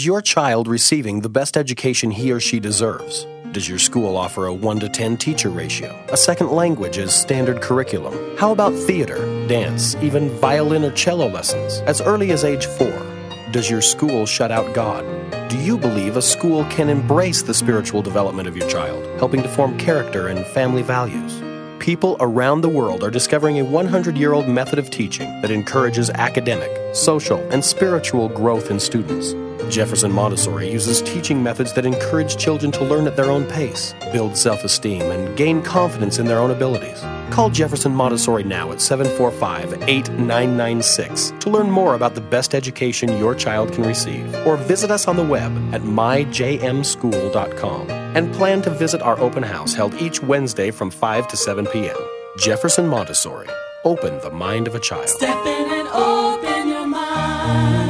your child receiving the best education he or she deserves? Does your school offer a 1 to 10 teacher ratio, a second language as standard curriculum? How about theater, dance, even violin or cello lessons as early as age 4? Does your school shut out God? Do you believe a school can embrace the spiritual development of your child, helping to form character and family values? People around the world are discovering a 100-year-old method of teaching that encourages academic, social, and spiritual growth in students. Jefferson Montessori uses teaching methods that encourage children to learn at their own pace, build self-esteem, and gain confidence in their own abilities. Call Jefferson Montessori now at 745-8996 to learn more about the best education your child can receive, or visit us on the web at myjmschool.com and plan to visit our open house held each Wednesday from 5 to 7 p.m. Jefferson Montessori. Open the mind of a child. Step in and open your mind.